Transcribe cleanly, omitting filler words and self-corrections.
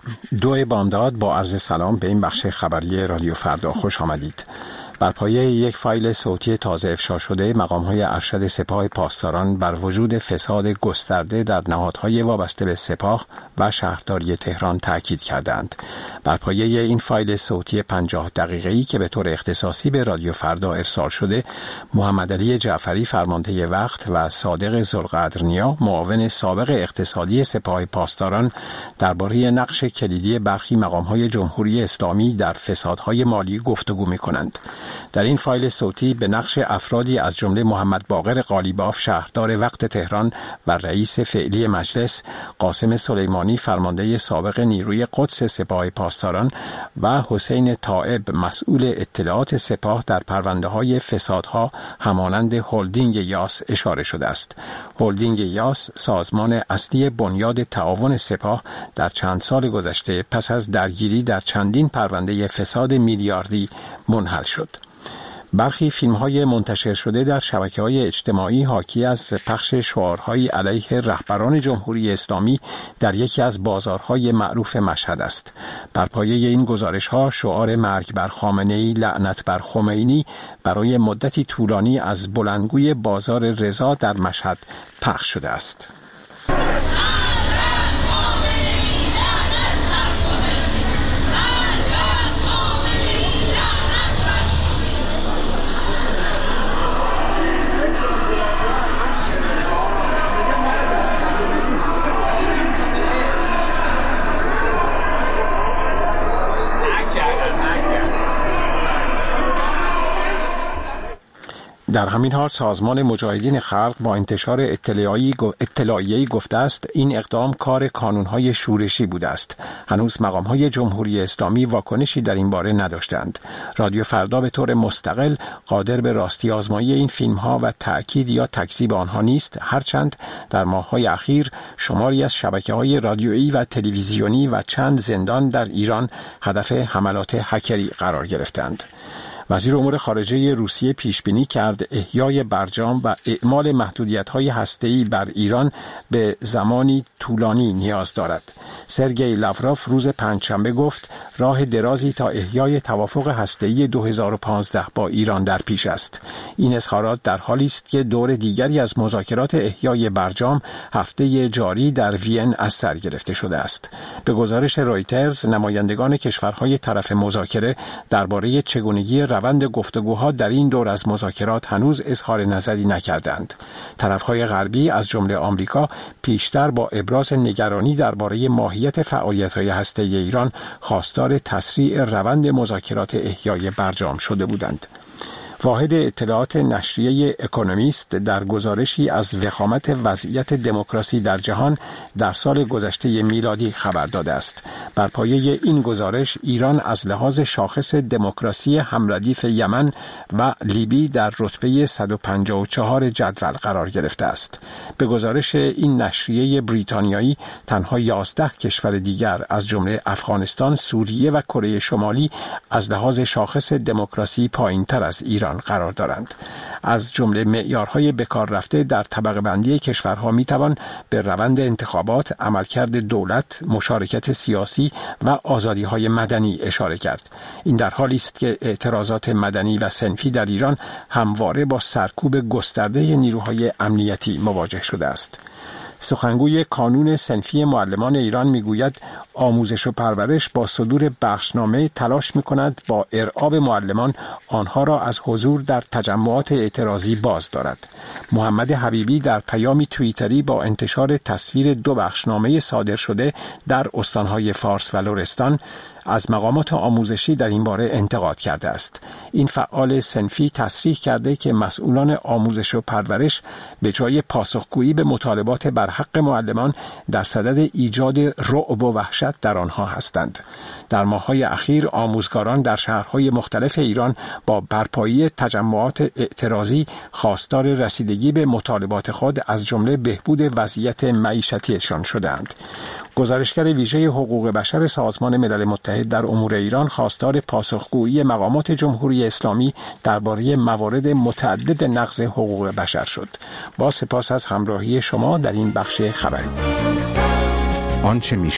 دو بامداد با عرض سلام به این بخش خبری رادیو فردا خوش آمدید. بر پایه یک فایل صوتی تازه افشا شده، مقام‌های ارشد سپاه پاسداران بر وجود فساد گسترده در نهادهای وابسته به سپاه و شهرداری تهران تاکید کردند. بر پایه این فایل صوتی 50 دقیقه‌ای که به طور اختصاصی به رادیو فردا ارسال شده، محمد علی جعفری فرمانده وقت و صادق ذوالقدرنیا معاون سابق اقتصادی سپاه پاسداران درباره نقش کلیدی برخی مقام‌های جمهوری اسلامی در فسادهای مالی گفتگو می‌کنند. در این فایل صوتی به نقش افرادی از جمله محمد باقر قالیباف شهردار وقت تهران و رئیس فعلی مجلس، قاسم سلیمانی فرمانده سابق نیروی قدس سپاه پاسداران و حسین طائب مسئول اطلاعات سپاه در پرونده‌های فسادها همانند هلدینگ یاس اشاره شده است. هلدینگ یاس سازمان اصلی بنیاد تعاون سپاه در چند سال گذشته پس از درگیری در چندین پرونده فساد میلیاردی منحل شد. برخی فیلم‌های منتشر شده در شبکه‌های اجتماعی حاکی از پخش شعارهای علیه رهبران جمهوری اسلامی در یکی از بازارهای معروف مشهد است. بر پایه این گزارش‌ها شعار مرگ بر خامنه‌ای، لعنت بر خمینی برای مدتی طولانی از بلندگوی بازار رضا در مشهد پخش شده است. در همین حال سازمان مجاهدین خلق با انتشار اطلاعیه‌ای گفته است این اقدام کار کانون‌های شورشی بوده است. هنوز مقام‌های جمهوری اسلامی واکنشی در این باره نداشتند. رادیو فردا به طور مستقل قادر به راستی آزمایی این فیلم‌ها و تأکید یا تکذیب آنها نیست، هرچند در ماه‌های اخیر شماری از شبکه‌های رادیویی و تلویزیونی و چند زندان در ایران هدف حملات هکری قرار گرفتند. وزیر امور خارجه روسیه پیشبینی کرد احیای برجام و اعمال محدودیت‌های هسته‌ای بر ایران به زمانی طولانی نیاز دارد. سرگئی لاوروف روز پنجشنبه گفت راه درازی تا احیای توافق هسته‌ای 2015 با ایران در پیش است. این اظهارات در حالی است که دور دیگری از مذاکرات احیای برجام هفته جاری در وین از سر گرفته شده است. به گزارش رویترز، نمایندگان کشورهای طرف مذاکره درباره چگونگی روند گفتگوها در این دور از مذاکرات هنوز اظهار نظری نکردند. طرفهای غربی از جمله آمریکا پیشتر با ابراز نگرانی درباره ماهیت فعالیت‌های هسته‌ای ایران خواستار تسریع روند مذاکرات احیای برجام شده بودند. واحد اطلاعات نشریه اکونومیست در گزارشی از وخامت وضعیت دموکراسی در جهان در سال گذشته میلادی خبر داده است. بر پایه این گزارش ایران از لحاظ شاخص دموکراسی همردیف یمن و لیبی در رتبه 154 جدول قرار گرفته است. به گزارش این نشریه بریتانیایی تنها 11 کشور دیگر از جمله افغانستان، سوریه و کره شمالی از لحاظ شاخص دموکراسی پایین‌تر از ایران قرار دارند. از جمله معیارهای بکار رفته در طبقه بندی کشورها میتوان به روند انتخابات، عملکرد دولت، مشارکت سیاسی و آزادی‌های مدنی اشاره کرد. این در حالی است که اعتراضات مدنی و صنفی در ایران همواره با سرکوب گسترده نیروهای امنیتی مواجه شده است. سخنگوی کانون صنفی معلمان ایران میگوید آموزش و پرورش با صدور بخشنامه تلاش میکند با ارعاب معلمان آنها را از حضور در تجمعات اعتراضی باز دارد. محمد حبیبی در پیامی توییتری با انتشار تصویر 2 بخشنامه صادر شده در استانهای فارس و لرستان از مقامات آموزشی در این باره انتقاد کرده است. این فعال صنفی تصریح کرده که مسئولان آموزش و پرورش به جای پاسخگویی به مطالبات بر حق معلمان در صدد ایجاد رعب و وحشت در آنها هستند. در ماه‌های اخیر آموزگاران در شهرهای مختلف ایران با برپایی تجمعات اعتراضی خواستار رسیدگی به مطالبات خود از جمله بهبود وضعیت معیشتیشان شدند. گزارشگر ویژه حقوق بشر سازمان ملل متحد در امور ایران خواستار پاسخگویی مقامات جمهوری اسلامی درباره موارد متعدد نقض حقوق بشر شد. با سپاس از همراهی شما در این بخش خبری. آنچه می